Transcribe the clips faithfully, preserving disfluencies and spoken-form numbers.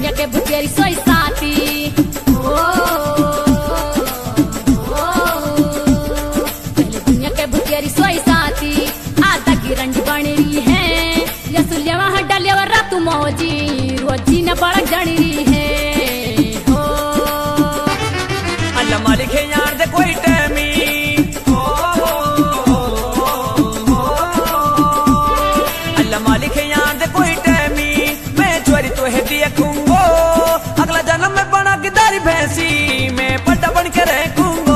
दुनिया के भुतेरी सोई साथी ओ, ओ, पहले दुनिया के भुतेरी सोई साथी आधा की रंडी बनी रही है यसुलिया वहाँ डालिया वर रातू मौजी रोजी न बड़क जड़ी रही है हो अल्लाह मालिक है यार दे कोई टैमी अल्लाह मालिक है यार दे कोई टैमी मैं चोरी तो है दिया खूंगो अगला जन्म में बना की दारी भैंसी मैं पट्टा बन के रहूंगो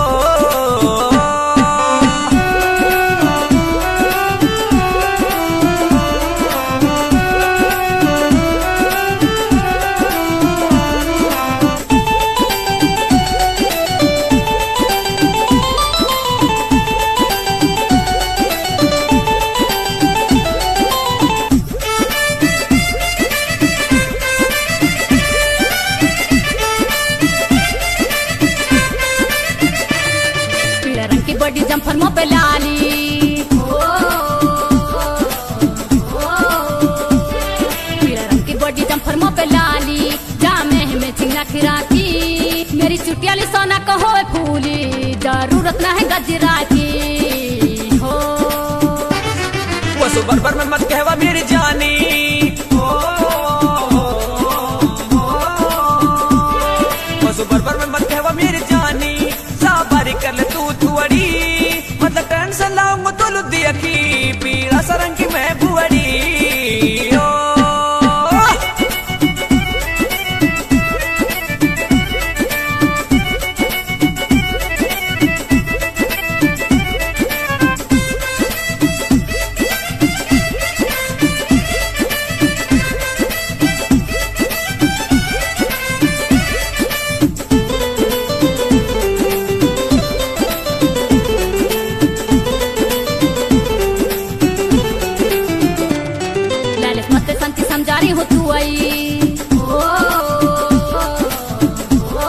बड़ी जम्फर मों पे लाली ओ, ओ, पीला रंग की बड़ी जम्फर मों पे लाली जामे में चिंगा खिराकी मेरी चुटियाली सोना कहो फूली जरूरत ना है गजरा की हो वो सो बरबर में मत कहवा मेरी जानी वो सो बरबर में मत कहवा मेरी जानी साबारी कर ले तू थुअड़ी मतलब टेंशन लाऊंगा तो लुद्दी अखी पीला सरंग की मैं बुअड़ी समझारी हो तू आई ओ, ओ,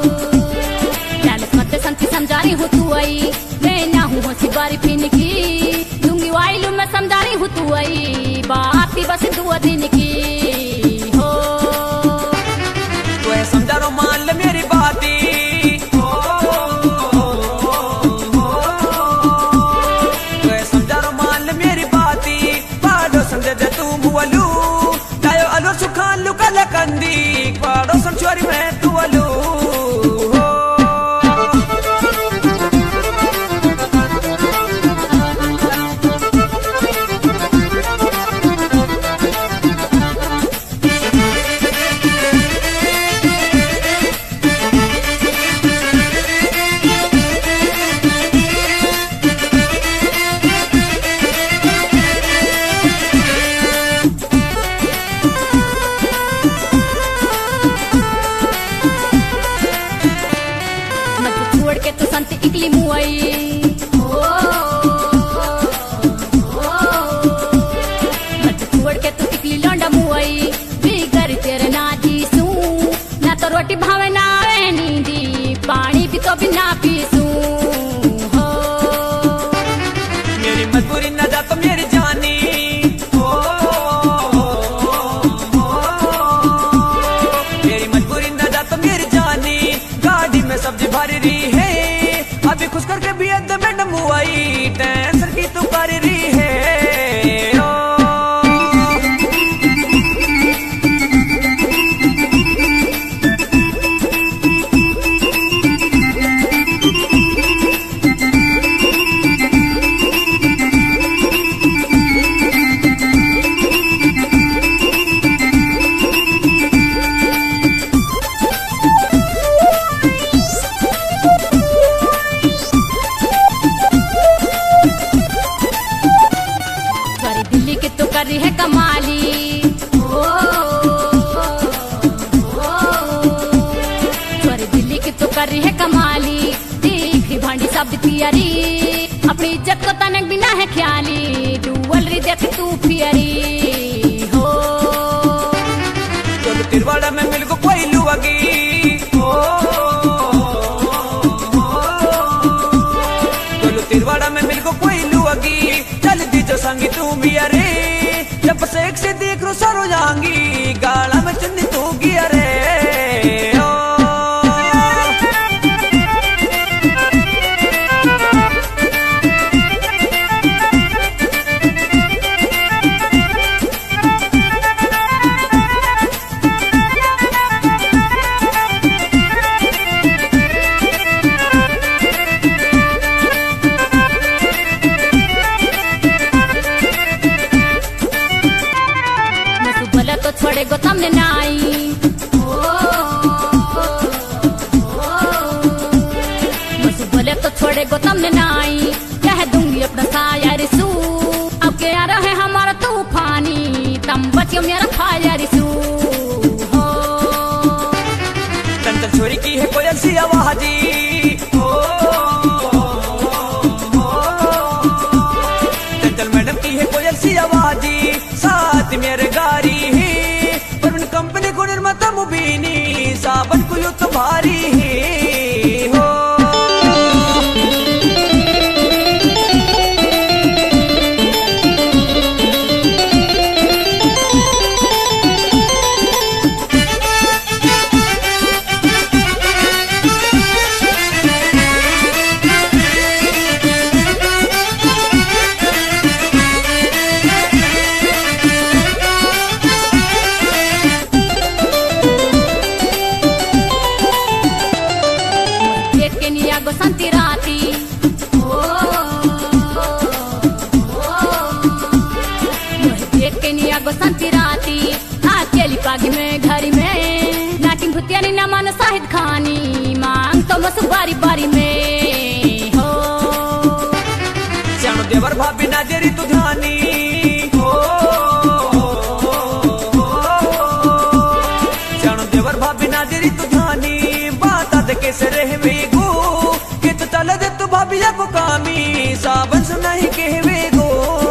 मत संती समझारी हो तू आई मैं ना हूँ होशी बारी फिन की दूंगी वाइलू मैं समझारी हो तू आई बात ही बस दो दिन की हो तो समझा रो मान ले मेरी बाती तो समझा रो मान ले मेरी बाती बाडो समझे जे तू बुअलू अलो सुखान लुका लकंदी पाड़ो सुन चोरी में तू अलू इकली मुआई ओ, ओ, मत छोड़ के तू इकली लौंडा मुआई बिगर तेरे ना जीसू ना तो रोटी भावे ना आवे नींदी पानी भी तो भी ना पीसू हो मेरी मजबूरी न जा तो मेरी जानी ओ, मेरी मजबूरी न जा तो मेरी जानी गाड़ी में सब्जी भरी रही है अभी खुश करके भी अद में नमुआई टेंशन की तू कर रही है कर रही है कमाली ओ, ओ, सॉरी दिल्ली की तो कर रही है कमाली देख रही भांडी सब पियरी अपनी इज्जत को तनक बिना है ख्याली डुअल रही देख तू पियरी हो चलो तिरवाड़ा में मिल को कोई लुआगी चलो तिरवाड़ा में मिल को कोई लुआगी चल दी जो संगी तू भी अरे जब से एक से देख रो सरो जाऊंगी गाला में चंदी तू गी अरे बनाई। बस बोले तो छोड़े गौतम ने नाई, कह दूंगी अपना साया रिसू। अब क्या रहे हमारा तूफानी, तम बचियो मेरा खाया रिसू। हो चंचल छोरी की है कोयल सी आवाजी, चंचल मैडम की है कोयल सी आवाजी, साथ मेरे गारी ही परवीन कंपनी को निर्माता मुबीनी, सावन को यू तो भारी ही हो। बसंती राती ओ, देख के निया बसंती राती, अकेली पागी में घरी में, नाटिंग भुतिया नी ना मन साहिद खानी, मांग तो मस बारी बारी में हो। श्याम देवर भाभी नाजेरी तू ध्यानी हो, श्याम देवर भाभी नाजेरी तू ध्यानी, बात दे कैसे रहे वेगो के तो चल दे तू भाभिया को कामी, सावन सुना ही कहवे गो।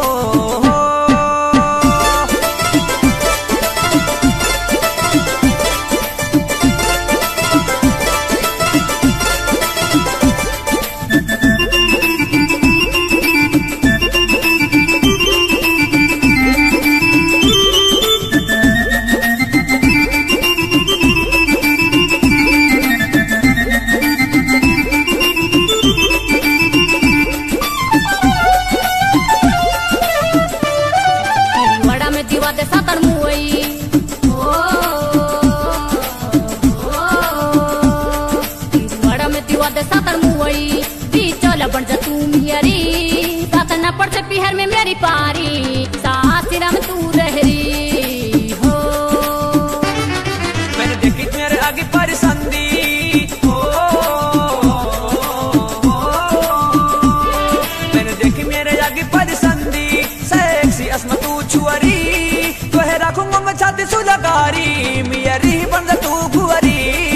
बन जा तू मियरी, साथ न पड़ से पिहर में मेरी पारी, सासिरा में तू रहरी हो। मैंने देखी मेरे आगे परिसंदी हो, मैंने देखी मेरे आगे परिसंदी, सेक्सी अस्मा तू छुअरी, तो है रखूंगा मैं छाती सुलगारी, मियरी बन जा तू गुअरी।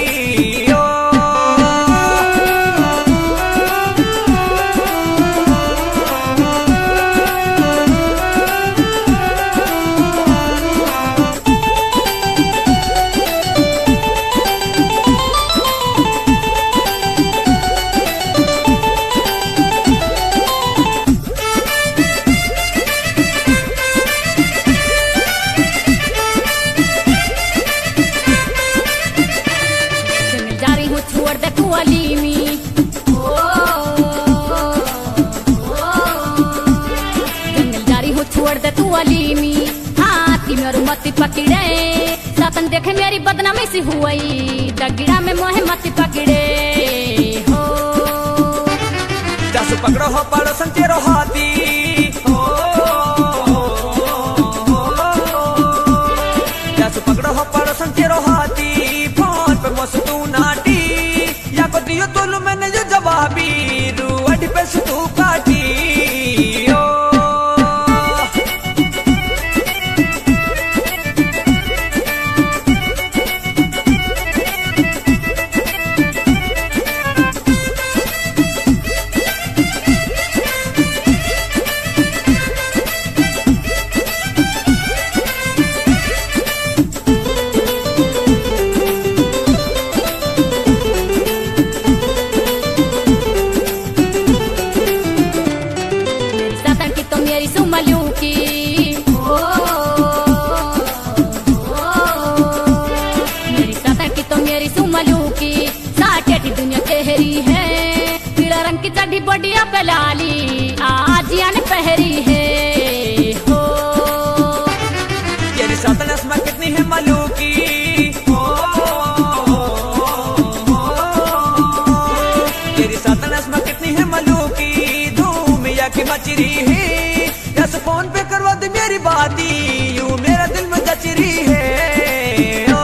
छोड़ दे तू अलीमी ओ, जंगल जारी हो छोड़ दे तू अलीमी, हाथी मेरू मत पकड़े, सातन देखे मेरी बदनामी सी हुई, दगिड़ा में मोहे मत पकड़े हो। जासु पकड़ो हो पड़ोसन तेरो हाथी हो, जासु पकड़ो हो पड़ोसन तेरो हाथी, फोन पे मस्त तू नाटी, या को दियो तोलू मैंने जो जवाबी, रूअट पे तू काटी ओ। की चढ़ी बढ़िया पलाली आज यान पहरी है हो। तेरी साथ नस्मा कितनी है मलूकी हो, तेरी साथ नस्मा कितनी है मलूकी, धूम या की मचरी है, यस फोन पे करवा दे मेरी बाती, यूं मेरा दिल में जचरी है।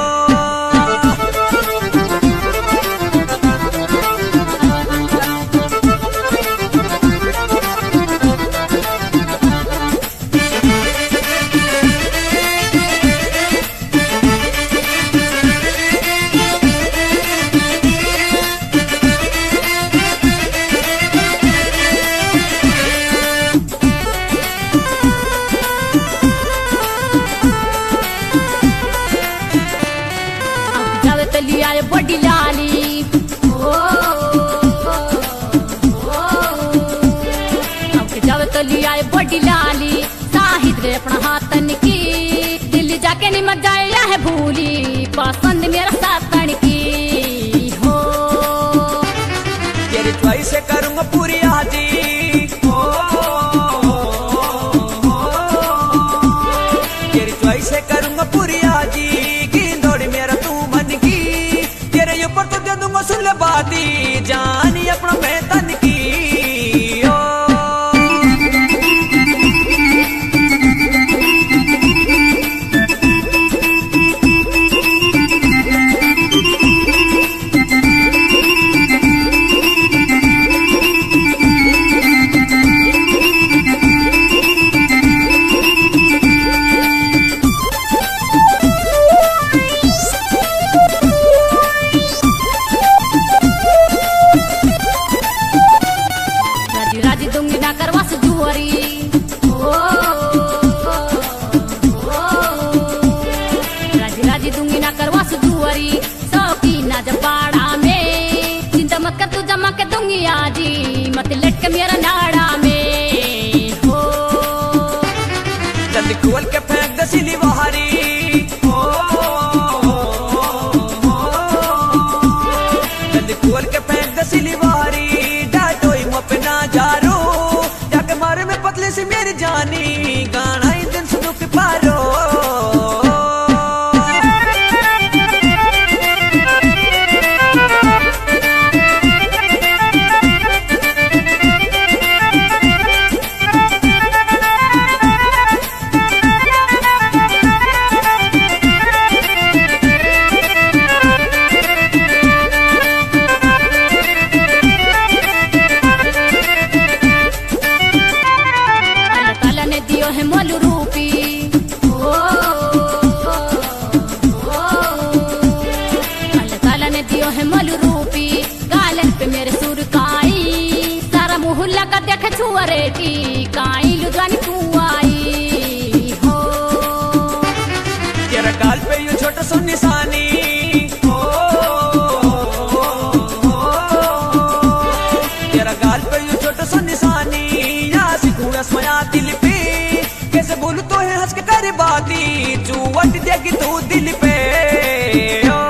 ली आए बड़ी लाली ओ, हमके जावे तो ली आए बड़ी लाली साहिद रे अपना हाथन की दिल्ली जाके नहीं मत जाए या है भूली पसंद मेरा सातन की हो तेरी च्वाइस से करूंगा पूरी आजी ओ, तेरी च्वाइस से करूंगा पूरी आजी गिंदोड़ी मेरा तू मन की तेरे ऊपर तो दे दूंगा सुन ले बाती जानी अपना मैं तन की ओ, मत लटक मेरा नाड़ा में हो जल्दी खोल के फेंक दे सिली बहारी ओ, जल्दी खोल के फेंक दे सिली बहारी डाटोई मपे ना जारो जाके मारे में पतले से मेरी जानी गाना ही दिन सुनो के पारो छुअरेटी काई लुगानी तू आई हो तेरा गाल पे यू छोटा सा निशानी ओ, तेरा गाल पे यू छोटा सा निशानी यहाँ से घूरा सोया दिल पे कैसे बोलू तो है हंस के करे बाती चुवट देगी तू दिल पे ओ,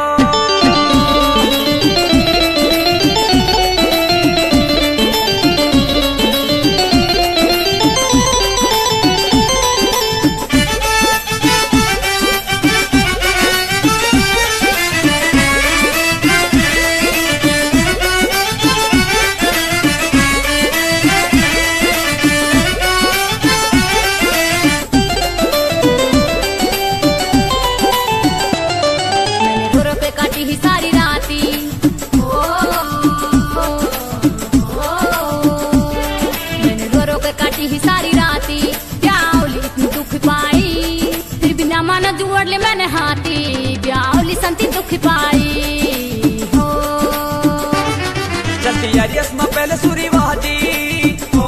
मैंने हाथी ब्यावली संती दुख पाई हो जल्दी यारी अस्मा पहले सूरी वादी ओ,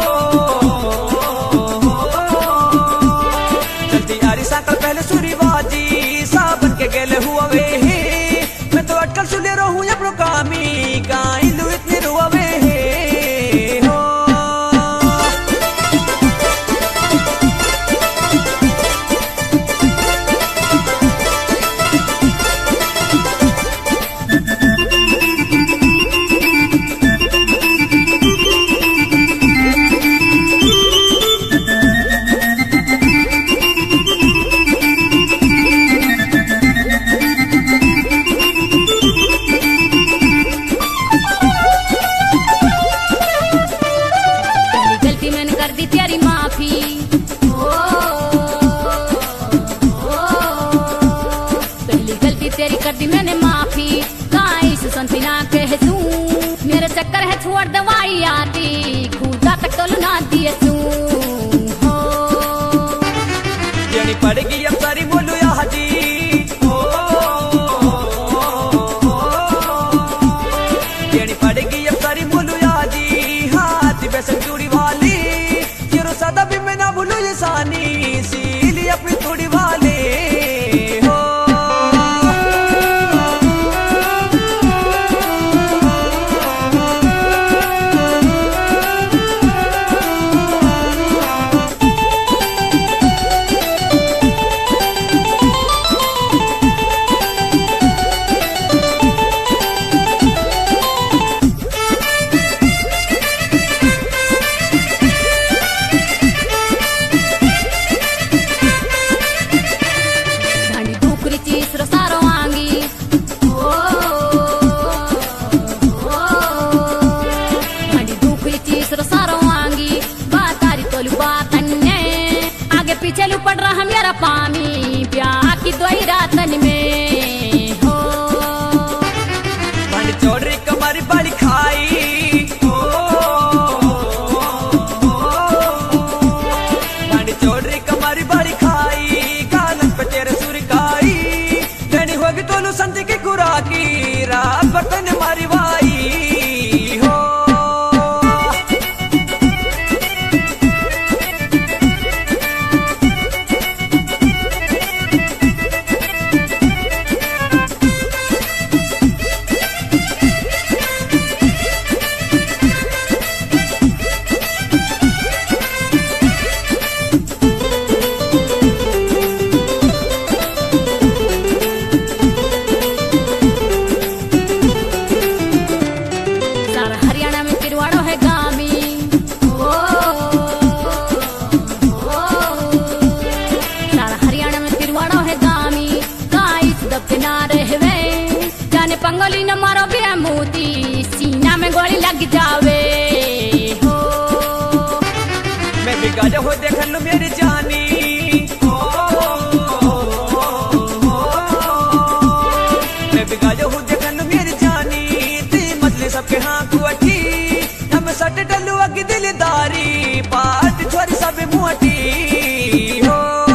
जल्दी यारी साकल पहले सूरी वादी साबन के गेले हुआ वे मैं तो अटकल सुले रहूं अपनो कामी गाई लू इतनी रुआ वे छोड़ दवाई आती खुदा तक तो ना दिए तू हो देनी पड़ेगी अब सारी बोलो यादी ओ, देनी पड़ेगी अब सारी बोलो यादी हाथ बेसन चूड़ी वाली तेरो सदा भी मैं ना भूलू ये सानी सीली अपनी थोड़ी वाले हो शांति की खुराकी रात बर्तन मारी भाई हो। पंगोली न मारो बे मोती सीना में गोली लग जावे हो। मैं भी गाजा हो देख लू मेरी जानी हो, मैं भी गाजा हो देख लू मेरी जानी ती मतले सबके हाँ कुआटी हम सट डलू अग दिलदारी पार्ट छोरी सब मुआटी हो।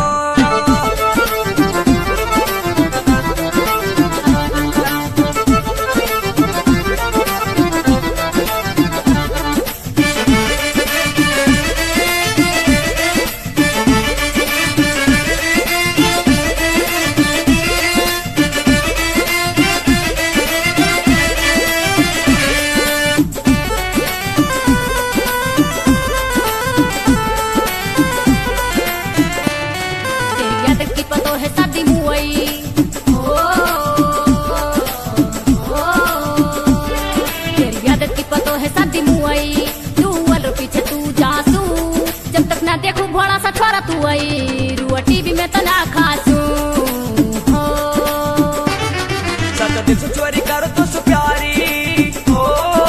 देखू भोला सा छोरा तू आई रुआ टीवी में तो ना खासू हो। सच दिल से चोरी करो तो सु प्यारी हो,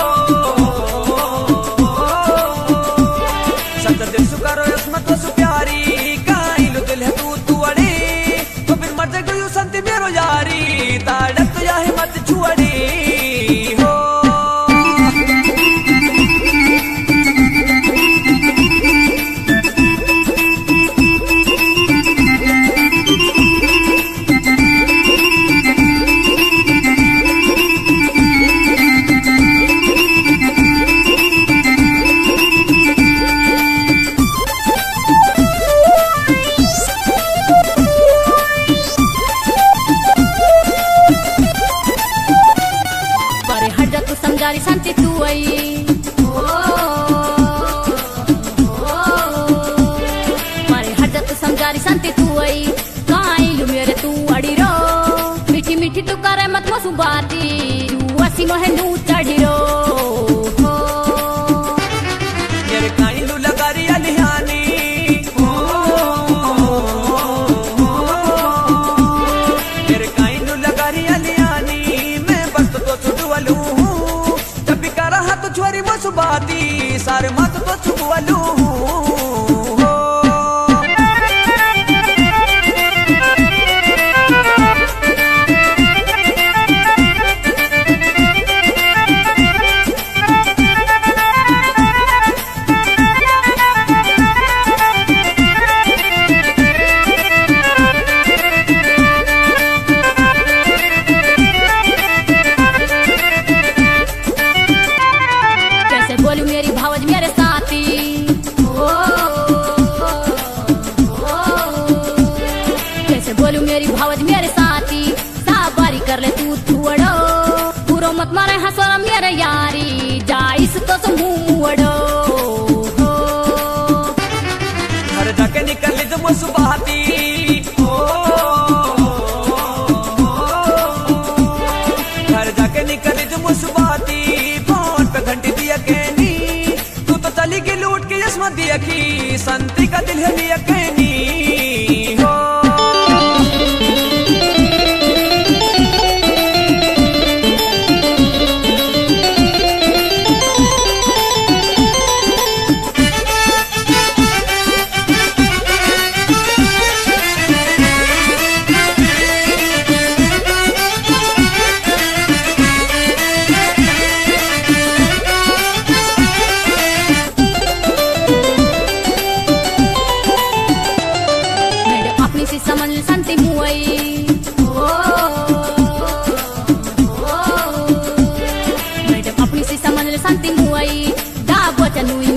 सच दिल से करो इसमें तो सु प्यारी काई लो दिल है तू तू अड़ी तो फिर मर जाएगी संति मेरो यारी ताड़प तो या हिम्मत छुअड़ी हो। समझारी शांति तू आई मारे हट तू समझारी शांति तू आई काई लू मेरे तू अड़ी रो मीठी मीठी तू करे मत मसु बाती रूसी मोहे नू चढ़ी रो मेरे काई लू लगा रही अलिहानी मेरे काई लू लगा रही अलिहानी मैं बस तो छुटू वालू छोरी मसु बाती सारे मत तो छुपवालू मेरी भावज मेरे साथी ओ, ओ, कैसे बोलू मेरी भावज मेरे साथी साबारी कर ले तू थुअड़ो पूरो मत मारे हंसोरा मेरे यारी जाइस तो समूह अड़ो घर जाके निकल ले जो मसु बाती घर जाके निकल ले जो मसु बाती फोन पे घंटी दिया कहनी चली के लूट के यशमा दिया की संति का दिल है लिया कहनी हो।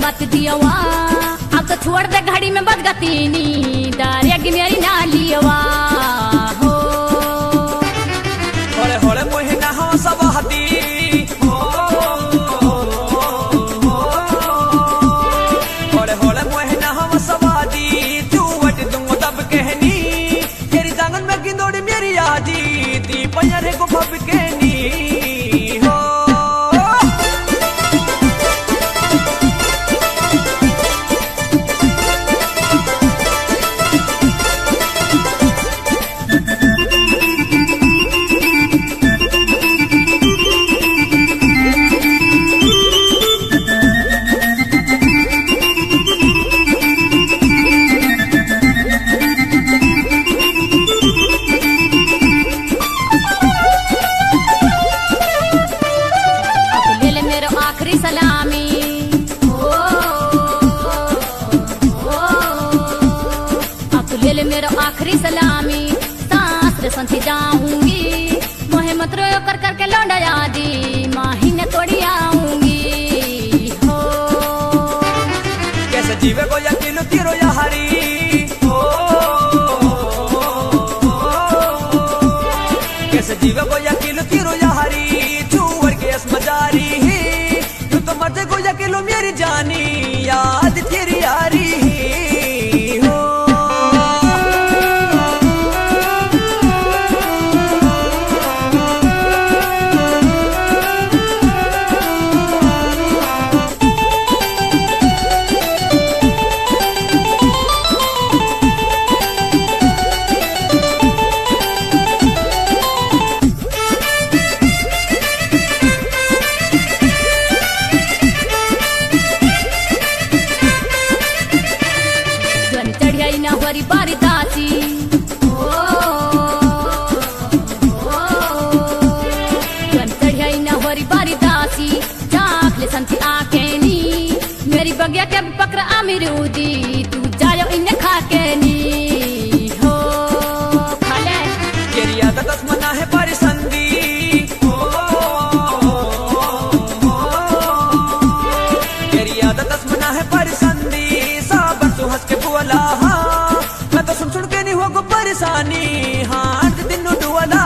बात दियावा अब तो छोड़ दे घड़ी में बदगतीनी डारेगी मेरी नालियवा हो होले होले मोहिना हम सब हती होले होले मोहिना हम सब हती तू वट दूंगा तब कहनी तेरी जांगन में गिंदोड़ी मेरी आजी ती पैरे को फब कहनी हो मेरा आखिरी सलामी सांस रे संथी जाऊंगी मोहे मत रोयो कर कर के लौंडा यादी माही ने तोड़ी आऊंगी हो कैसे जीवे को यकीन तीरो यारी हो कैसे जीवे को यकीन तीरो यारी चूवर के असमजारी तू तो मरते को यकीन मेरी जानी याद तेरी यारी बारी बारी दासी ओ जन चढ़ियाई ना हरी बारी दासी चाख ले संथी आकेनी मेरी बगिया के पकड़ अमीरूदी तू जायो इन्हें खाकेनी हो खाले तेरी आदत असमना है परिसंदी तेरी आदत असमना है परिसंदी साबर तू हंस के बोला सुन सुन के नहीं होगो परेशानी हाथ दिन डुअला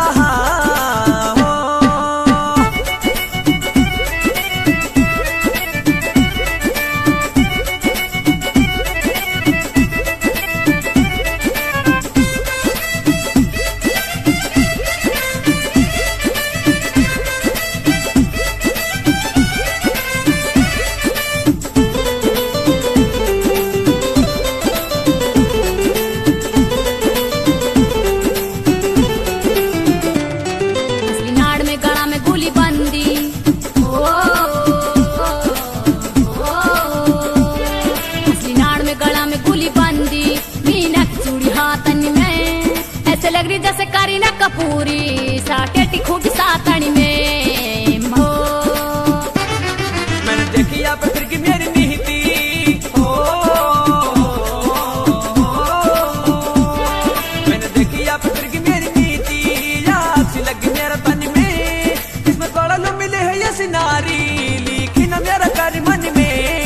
जैसे करीना कपूरी साकेटी खूब सातनी में हो मैंने देखी आप फिर की मेरी नीति हो मैंने देखी आप फिर की मेरी नीति याद सी लगी मेरा तन में इसमें थोड़ा लो मिले है ये सिनारी लिखी ना मेरा कारी मन में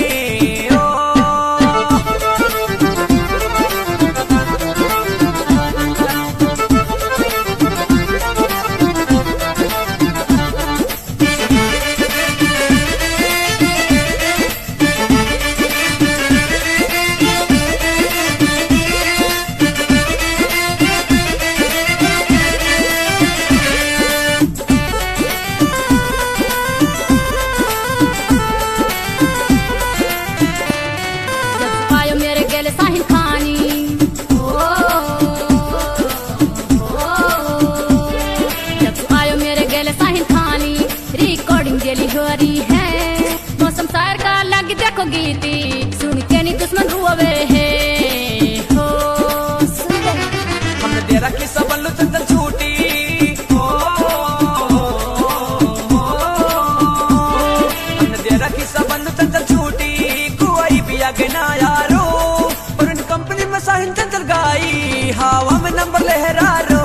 गरी है मौसम शायर का लग देखो गीती सुन के नहीं दुश्मन रुआवे है हो हमने दे रखी सब लो चंदन छूटी हमने दे रखी सब लो चंदन छूटी कोई भी आगे ना यारो और इन कंपनी में साहिन चंचल गाई हवा में नंबर लहरा रो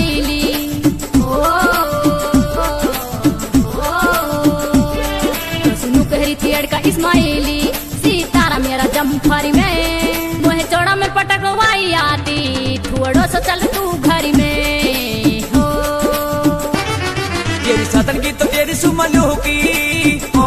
इस्माइली ओ, तो सुनू कहरी थी अड़का इस्माइली सीतारा मेरा जम्फरी में मोहे चौड़ा में पटकवाई आती थोड़ो सो चल तू घर में हो। तेरी सतन की तो तेरी सुमलू की ओ,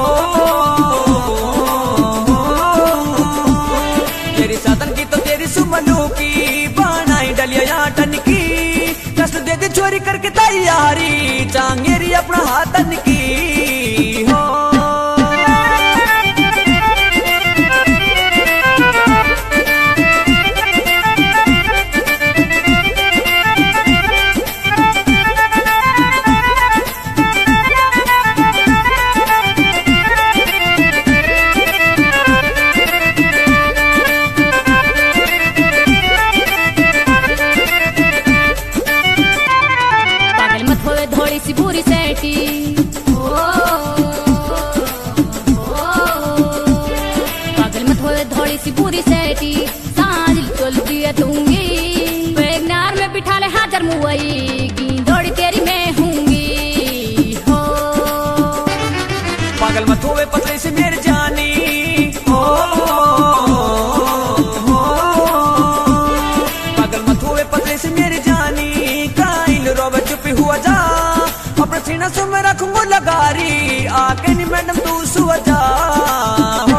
तेरी सतन की तो तेरी सुमलू की बनाई डलिया टन की कष्ट दे दे चोरी करके तैयारी चांगेरी अपना हाथन की हो। थोड़ी सी बुरी सेटी ओ, पागल मत होए थोड़ी सी बुरी सेटी सांझ चल दिए दूंगी बैगनार में बिठा ले हाजर मुआई की दौड़ी तेरी मैं हूंगी हो। पागल मत होए पतले से मेरे जानी ओ, पागल मत होए पतले से मेरे जानी काइल रोवे चुप हुआ जा अपना सीना से मैं रखूंगा लगारी आके नी मैडम तू सुआ जा।